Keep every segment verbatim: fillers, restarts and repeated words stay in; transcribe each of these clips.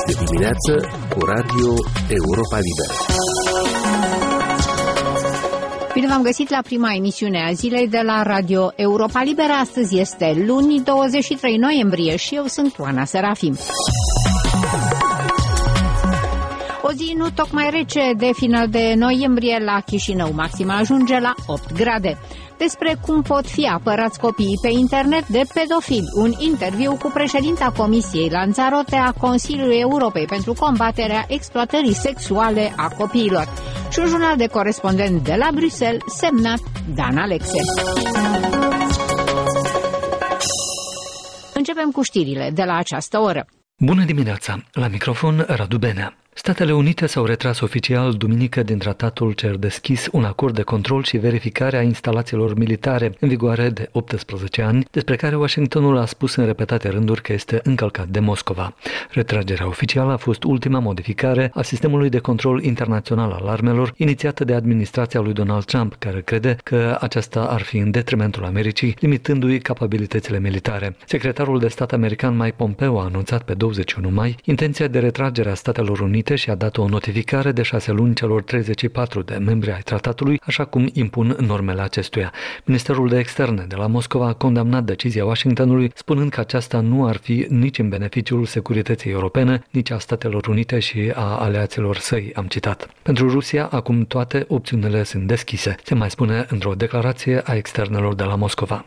de dimineață cu Radio Europa Liberă. Bine v-am găsit la prima emisiune a zilei de la Radio Europa Liberă. Astăzi este luni, douăzeci și trei noiembrie și eu sunt Oana Serafim. O zi nu tocmai rece de final de noiembrie la Chișinău. Maxima ajunge la opt grade. Despre cum pot fi apărați copiii pe internet de pedofili. Un interviu cu președinta Comisiei Lanzarote a Consiliului Europei pentru combaterea exploatării sexuale a copiilor. Și un jurnal de corespondent de la Bruxelles, semnat Dan Alexe. Începem cu știrile de la această oră. Bună dimineața! La microfon Radu Benea. Statele Unite s-au retras oficial duminică din tratatul ce ar deschis un acord de control și verificare a instalațiilor militare în vigoare de optsprezece ani, despre care Washingtonul a spus în repetate rânduri că este încălcat de Moscova. Retragerea oficială a fost ultima modificare a sistemului de control internațional al armelor inițiată de administrația lui Donald Trump, care crede că aceasta ar fi în detrimentul Americii, limitându-i capabilitățile militare. Secretarul de stat american Mike Pompeo a anunțat pe douăzeci și unu mai intenția de retragere a Statelor Unite și a dat o notificare de șase luni celor treizeci și patru de membri ai tratatului, așa cum impun normele acestuia. Ministerul de Externe de la Moscova a condamnat decizia Washingtonului, spunând că aceasta nu ar fi nici în beneficiul securității europene, nici a Statelor Unite și a aliaților săi, am citat. Pentru Rusia, acum toate opțiunile sunt deschise, se mai spune într-o declarație a externelor de la Moscova.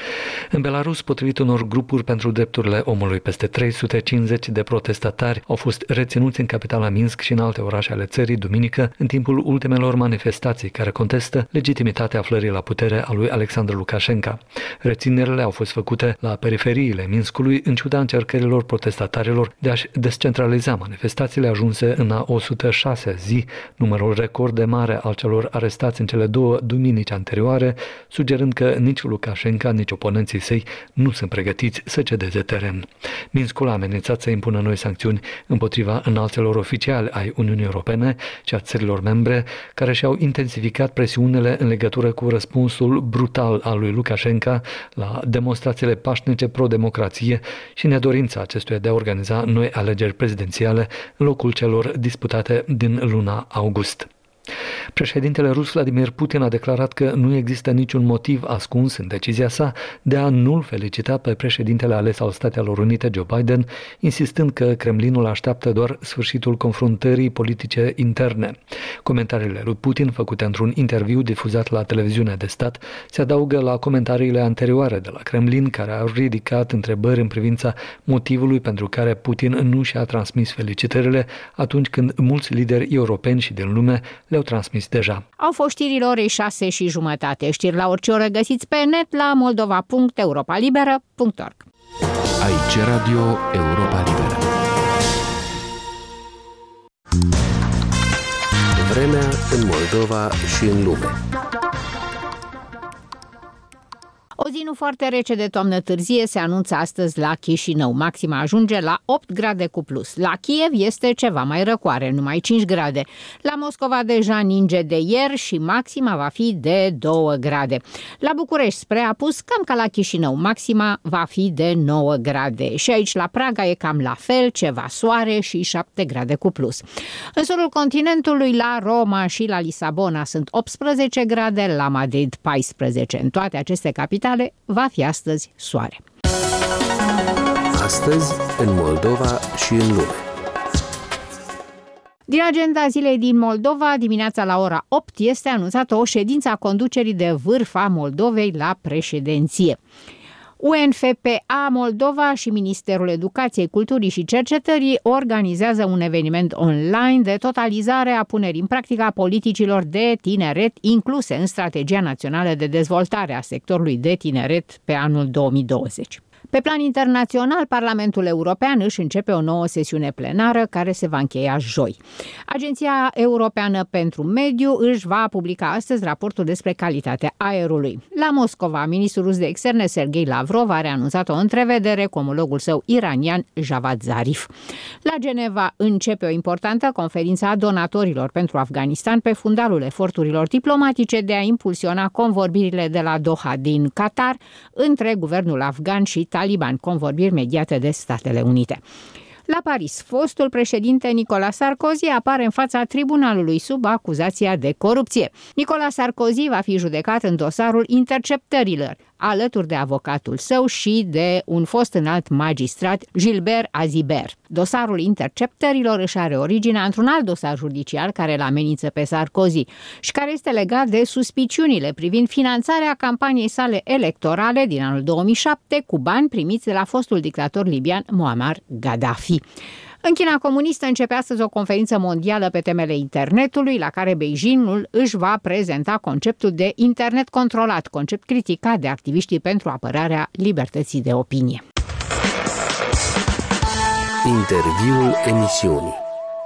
În Belarus, potrivit unor grupuri pentru drepturile omului, peste trei sute cincizeci de protestatari au fost reținuți în capitala Minsk și în alte orașe ale țării duminică, în timpul ultimelor manifestații care contestă legitimitatea aflării la putere a lui Alexandru Lukashenko. Reținerile au fost făcute la periferiile Minskului, în ciuda încercărilor protestatarilor de a-și descentraliza manifestațiile ajunse în a o sută șasea zi, numărul record de mare al celor arestați în cele două duminici anterioare, sugerând că nici Lukashenko, nici oponenții săi nu sunt pregătiți să cedeze teren. Minskul a amenințat să impună noi sancțiuni împotriva înalților oficiali ai Uniunii Europene și a țărilor membre, care și-au intensificat presiunile în legătură cu răspunsul brutal al lui Lukashenko la demonstrațiile pașnice pro-democrație și nedorința acestuia de a organiza noi alegeri prezidențiale în locul celor disputate din luna august. Președintele rus Vladimir Putin a declarat că nu există niciun motiv ascuns în decizia sa de a nu-l felicita pe președintele ales al Statelor Unite, Joe Biden, insistând că Kremlinul așteaptă doar sfârșitul confruntării politice interne. Comentariile lui Putin, făcute într-un interviu difuzat la televiziunea de stat, se adaugă la comentariile anterioare de la Kremlin, care au ridicat întrebări în privința motivului pentru care Putin nu și-a transmis felicitările atunci când mulți lideri europeni și din lume le-au transmis deja. Au fost știrile orei șase și jumătate. Știri la orice oră găsiți pe net la moldova punct europa liberă punct org. Aici Radio Europa Liberă. Vremea în Moldova și în lume. O zi nu foarte rece de toamnă târzie se anunță astăzi la Chișinău. Maxima ajunge la opt grade cu plus. La Kiev este ceva mai răcoare, numai cinci grade. La Moscova deja ninge de ieri și maxima va fi de două grade. La București, spre apus, cam ca la Chișinău, maxima va fi de nouă grade. Și aici la Praga e cam la fel, ceva soare și șapte grade cu plus. În sudul continentului, la Roma și la Lisabona sunt optsprezece grade, la Madrid paisprezece. În toate aceste capitale va fi astăzi soare. Astăzi, în Moldova și în lume. Din agenda zilei din Moldova, dimineața la ora opt este anunțată o ședință a conducerii de vârf a Moldovei la președinție. U N F P A Moldova și Ministerul Educației, Culturii și Cercetării organizează un eveniment online de totalizare a punerii în practică a politicilor de tineret incluse în Strategia Națională de Dezvoltare a sectorului de tineret pe anul două mii douăzeci. Pe plan internațional, Parlamentul European își începe o nouă sesiune plenară care se va încheia joi. Agenția Europeană pentru Mediu își va publica astăzi raportul despre calitatea aerului. La Moscova, ministrul rus de externe Sergei Lavrov a reanunțat o întrevedere cu omologul său iranian Javad Zarif. La Geneva începe o importantă conferință a donatorilor pentru Afganistan pe fundalul eforturilor diplomatice de a impulsiona convorbirile de la Doha din Qatar între guvernul afgan și Taliban, convorbiri mediate de Statele Unite. La Paris, fostul președinte Nicolas Sarkozy apare în fața tribunalului sub acuzația de corupție. Nicolas Sarkozy va fi judecat în dosarul interceptărilor, alături de avocatul său și de un fost înalt magistrat, Gilbert Azibert. Dosarul interceptărilor își are originea într-un alt dosar judiciar care îl amenință pe Sarkozy și care este legat de suspiciunile privind finanțarea campaniei sale electorale din anul două mii șapte cu bani primiți de la fostul dictator libian Muammar Gaddafi. În China comunistă începe astăzi o conferință mondială pe temele internetului, la care Beijingul își va prezenta conceptul de internet controlat, concept criticat de activiștii pentru apărarea libertății de opinie. Interviul emisiunii.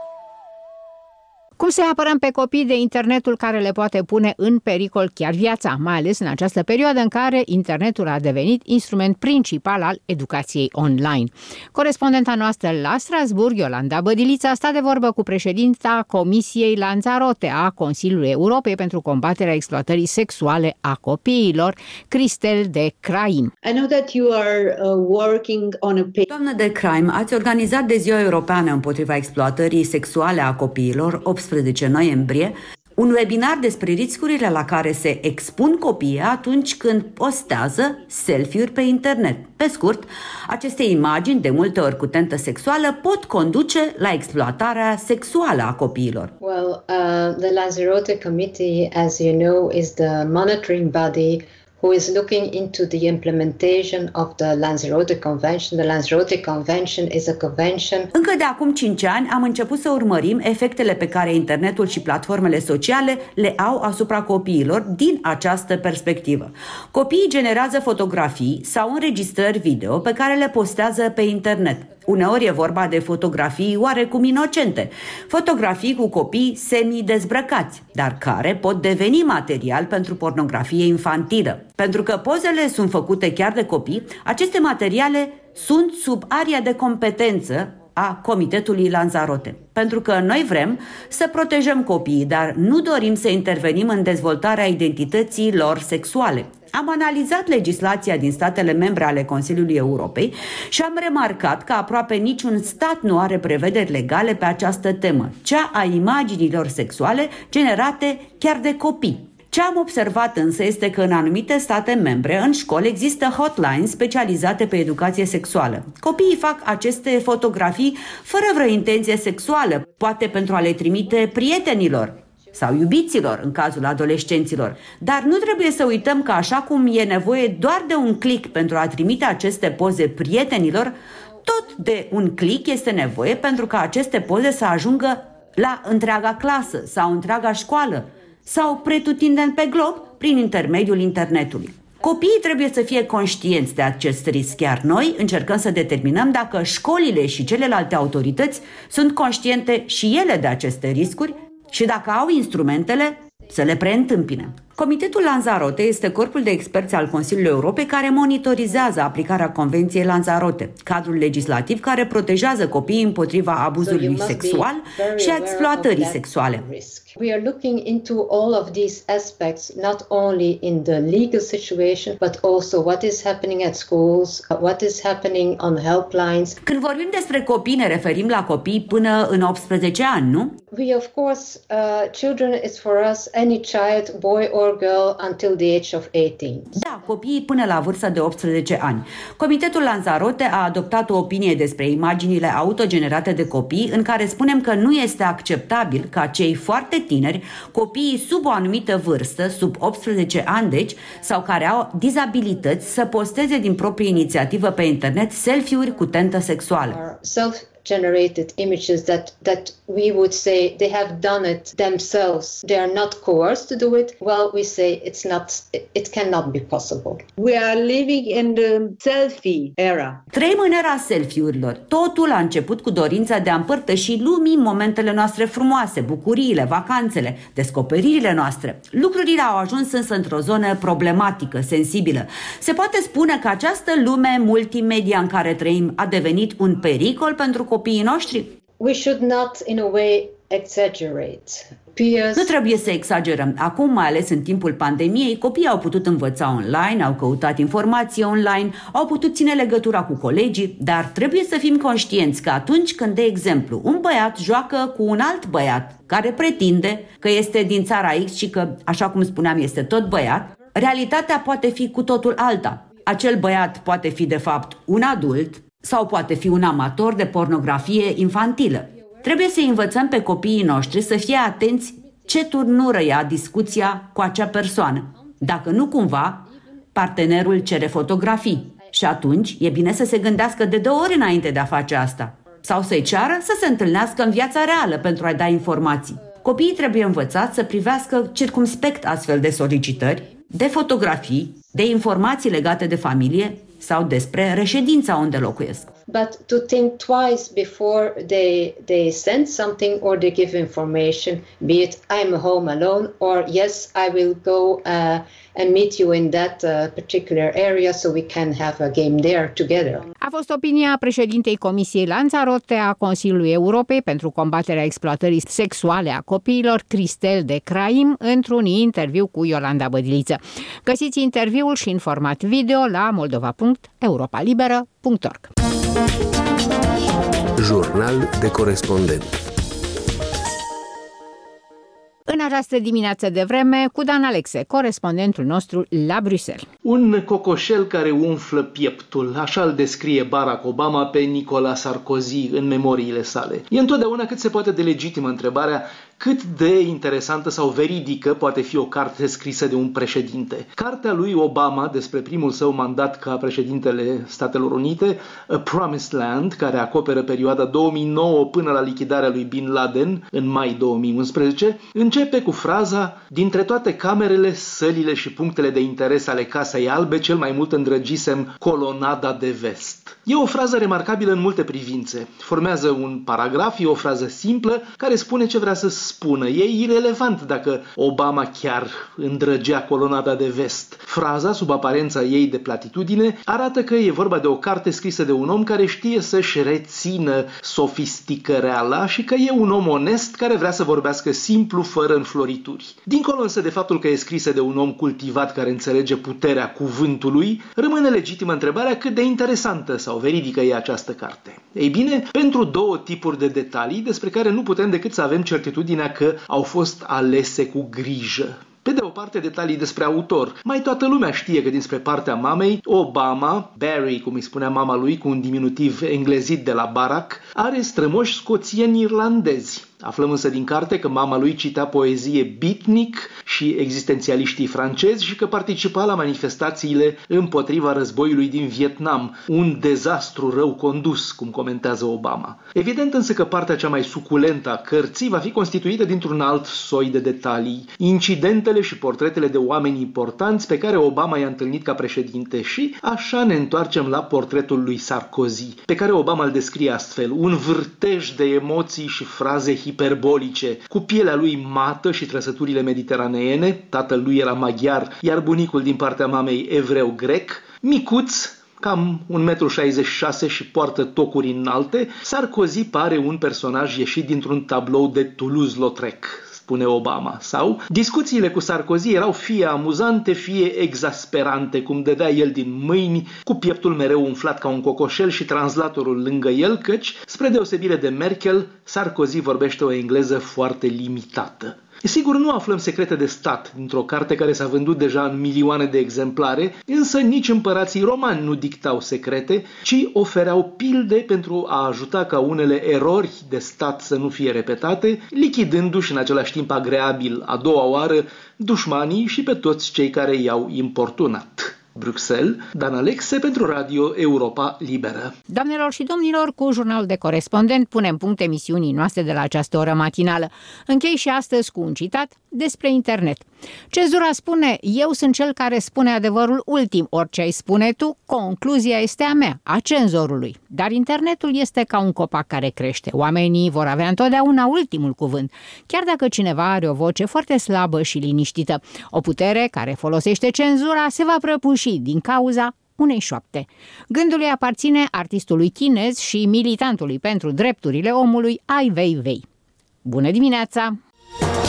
Cum să apărăm pe copii de internetul care le poate pune în pericol chiar viața, mai ales în această perioadă în care internetul a devenit instrument principal al educației online? Corespondenta noastră la Strasbourg, Iolanda Bădilița, a stat de vorbă cu președinta Comisiei Lanzarote a Consiliului Europei pentru combaterea exploatării sexuale a copiilor, Cristel de Craim. I know that you are uh, working on a Doamnă de Craim, ați organizat de Ziua Europeană împotriva exploatării sexuale a copiilor, optsprezece noiembrie, un webinar despre riscurile la care se expun copiii atunci când postează selfie-uri pe internet. Pe scurt, aceste imagini, de multe ori cu tentă sexuală, pot conduce la exploatarea sexuală a copiilor. Well, uh, the Lanzarote Committee, as you know, is the monitoring body who is looking into the implementation of the Lanzarote Convention. The Lanzarote Convention is a convention. Încă de acum cinci ani am început să urmărim efectele pe care internetul și platformele sociale le au asupra copiilor din această perspectivă. Copiii generează fotografii sau înregistrări video pe care le postează pe internet. Uneori e vorba de fotografii oarecum inocente, fotografii cu copii semi-dezbrăcați, dar care pot deveni material pentru pornografie infantilă. Pentru că pozele sunt făcute chiar de copii, aceste materiale sunt sub aria de competență a Comitetului Lanzarote. Pentru că noi vrem să protejăm copiii, dar nu dorim să intervenim în dezvoltarea identității lor sexuale. Am analizat legislația din statele membre ale Consiliului Europei și am remarcat că aproape niciun stat nu are prevederi legale pe această temă, cea a imaginilor sexuale generate chiar de copii. Ce am observat însă este că în anumite state membre, în școli, există hotlines specializate pe educație sexuală. Copiii fac aceste fotografii fără vreo intenție sexuală, poate pentru a le trimite prietenilor sau iubiților, în cazul adolescenților. Dar nu trebuie să uităm că așa cum e nevoie doar de un click pentru a trimite aceste poze prietenilor, tot de un click este nevoie pentru ca aceste poze să ajungă la întreaga clasă sau întreaga școală sau pretutindeni pe glob prin intermediul internetului. Copiii trebuie să fie conștienți de acest risc, iar noi încercăm să determinăm dacă școlile și celelalte autorități sunt conștiente și ele de aceste riscuri și dacă au instrumentele să le preîntâmpine. Comitetul Lanzarote este corpul de experți al Consiliului Europei care monitorizează aplicarea Convenției Lanzarote, cadrul legislativ care protejează copiii împotriva abuzului sexual și a exploatării sexuale. We are looking into all of these aspects, not only in the legal situation, but also what is happening at schools, what is happening on helplines. Când vorbim despre copii, ne referim la copii până în optsprezece ani, nu? We, of course, uh, children is for us any child, boy or girl, until the age of eighteen. Da, copiii până la vârsta de optsprezece ani. Comitetul Lanzarote a adoptat o opinie despre imaginile autogenerate de copii, în care spunem că nu este acceptabil ca cei foarte tineri, copiii sub o anumită vârstă, sub optsprezece ani deci, sau care au dizabilități, să posteze din proprie inițiativă pe internet selfie-uri cu tentă sexuală. Generated images that that we would say they have done it themselves. They are not coerced to do it. Well, we say it's not, it cannot be possible. We are living in the selfie era. Trăim în era selfie-urilor. Totul a început cu dorința de a împărtăși lumii momentele noastre frumoase, bucuriile, vacanțele, descoperirile noastre. Lucrurile au ajuns însă într-o zonă problematică, sensibilă. Se poate spune că această lume multimedia în care trăim a devenit un pericol pentru copiii noștri? We should not, in a way, exaggerate. peers. Nu trebuie să exagerăm. Acum, mai ales în timpul pandemiei, copiii au putut învăța online, au căutat informație online, au putut ține legătura cu colegii, dar trebuie să fim conștienți că atunci când, de exemplu, un băiat joacă cu un alt băiat care pretinde că este din țara X și că, așa cum spuneam, este tot băiat, realitatea poate fi cu totul alta. Acel băiat poate fi, de fapt, un adult sau poate fi un amator de pornografie infantilă. Trebuie să învățăm pe copiii noștri să fie atenți ce turnură ia discuția cu acea persoană. Dacă nu cumva, partenerul cere fotografii și atunci e bine să se gândească de două ori înainte de a face asta. Sau să-i ceară să se întâlnească în viața reală pentru a-i da informații. Copiii trebuie învățați să privească circumspect astfel de solicitări, de fotografii, de informații legate de familie sau despre reședința unde locuiesc. But to think twice before they they send something or they give information, be it I'm home alone or yes, I will go uh, and meet you in that uh, particular area so we can have a game there together. A fost opinia președintei Comisiei Lanzarote a Consiliului Europei pentru combaterea exploatării sexuale a copiilor, Cristel de Craim, într-un interviu cu Iolanda Bădiliță. Găsiți interviul și în format video la moldova punct europa liberă punct org. Jurnal de corespondent. În această dimineață de vreme, cu Dan Alexe, corespondentul nostru la Bruxelles. Un cocoșel care umflă pieptul, așa îl descrie Barack Obama pe Nicolas Sarkozy în memoriile sale. E întotdeauna cât se poate de legitimă întrebarea cât de interesantă sau veridică poate fi o carte scrisă de un președinte. Cartea lui Obama despre primul său mandat ca președintele Statelor Unite, A Promised Land, care acoperă perioada două mii nouă până la lichidarea lui Bin Laden în mai două mii unsprezece, începe cu fraza: dintre toate camerele, sălile și punctele de interes ale Casei Albe, cel mai mult îndrăgisem colonada de vest. E o frază remarcabilă în multe privințe. Formează un paragraf, e o frază simplă care spune ce vrea să spună. E irelevant dacă Obama chiar îndrăgea colonada de vest. Fraza, sub aparența ei de platitudine, arată că e vorba de o carte scrisă de un om care știe să-și rețină sofisticăreala și că e un om onest care vrea să vorbească simplu, fără înflorituri. Dincolo însă de faptul că e scrisă de un om cultivat care înțelege puterea cuvântului, rămâne legitimă întrebarea cât de interesantă sau veridică e această carte. Ei bine, pentru două tipuri de detalii despre care nu putem decât să avem certitudinea că au fost alese cu grijă. Pe de o parte, detalii despre autor. Mai toată lumea știe că dinspre partea mamei, Obama, Barry, cum îi spunea mama lui, cu un diminutiv englezit de la Barack, are strămoși scoțieni irlandezi. Aflăm însă din carte că mama lui citea poezie beatnik și existențialiștii francezi și că participa la manifestațiile împotriva războiului din Vietnam, un dezastru rău condus, cum comentează Obama. Evident însă că partea cea mai suculentă a cărții va fi constituită dintr-un alt soi de detalii, incidentele și portretele de oameni importanți pe care Obama i-a întâlnit ca președinte și așa ne întoarcem la portretul lui Sarkozy, pe care Obama îl descrie astfel: un vârtej de emoții și fraze hiperbolice, cu pielea lui mată și trăsăturile mediteraneene, tatăl lui era maghiar, iar bunicul din partea mamei evreu grec, micuț, cam un metru șaizeci și șase și poartă tocuri înalte, Sarkozy pare un personaj ieșit dintr-un tablou de Toulouse-Lautrec, spune Obama. Sau discuțiile cu Sarkozy erau fie amuzante, fie exasperante, cum dădea el din mâini, cu pieptul mereu umflat ca un cocoșel și translatorul lângă el, căci, spre deosebire de Merkel, Sarkozy vorbește o engleză foarte limitată. Sigur, nu aflăm secrete de stat dintr-o carte care s-a vândut deja în milioane de exemplare, însă nici împărații romani nu dictau secrete, ci ofereau pilde pentru a ajuta ca unele erori de stat să nu fie repetate, lichidându-și în același timp agreabil a doua oară dușmanii și pe toți cei care i-au importunat. Bruxelles, Dan Alexe pentru Radio Europa Liberă. Doamnelor și domnilor, cu jurnalul de corespondent punem punct emisiunii noastre de la această oră matinală. Închei și astăzi cu un citat despre internet. Cenzura spune: eu sunt cel care spune adevărul ultim, orice ai spune tu, concluzia este a mea, a cenzorului. Dar internetul este ca un copac care crește. Oamenii vor avea întotdeauna ultimul cuvânt, chiar dacă cineva are o voce foarte slabă și liniștită. O putere care folosește cenzura se va prăbuși din cauza unei șoapte. Gândul îi aparține artistului chinez și militantului pentru drepturile omului Ai Weiwei. Bună dimineața!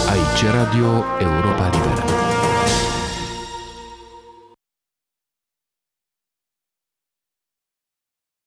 Aici Radio Europa Liberă.